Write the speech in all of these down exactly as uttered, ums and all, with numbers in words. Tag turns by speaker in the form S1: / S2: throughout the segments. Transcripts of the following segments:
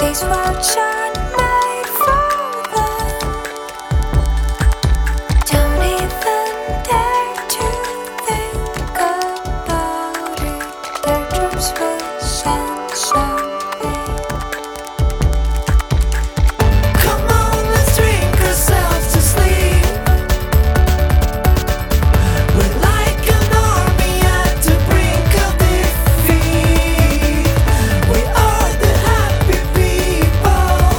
S1: These words are made for them. Don't even dare to think about it. Their dreams will censor me.
S2: Come on, let's drink ourselves to sleep. We're like an army at the brink of defeat. We are the happy people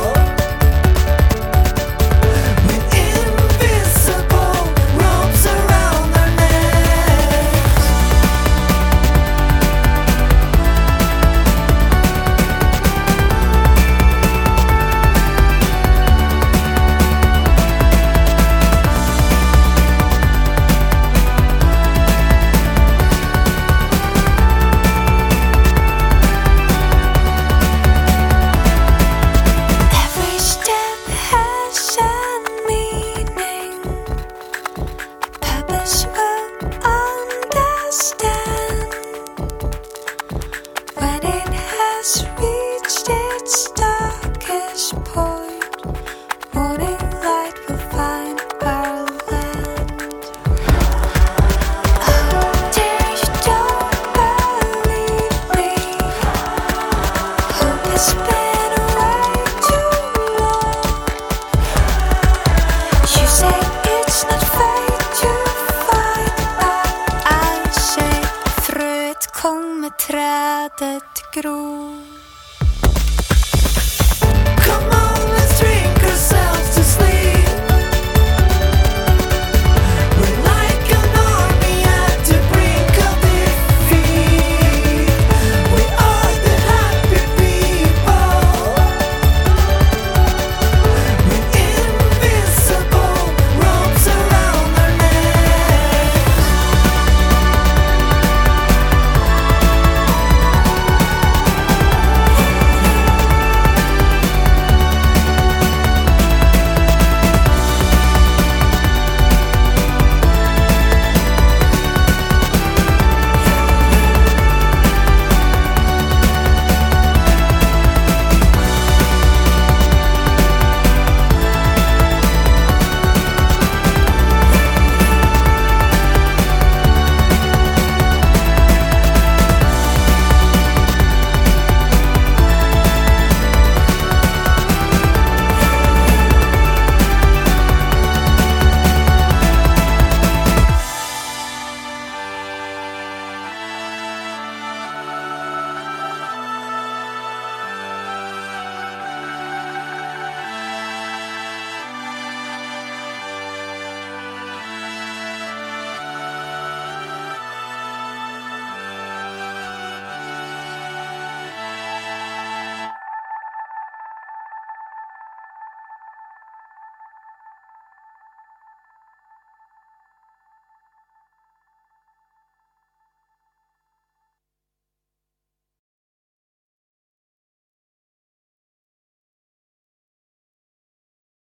S2: with invisible ropes around our necks.
S1: Every step has a meaning. Purpose will understand when it has reached its darkest point. Morning light will find our land. Oh dear, you don't believe me. Hope has been away too long. You say it's not fate to fight, but I say fröet kommer trädet gro.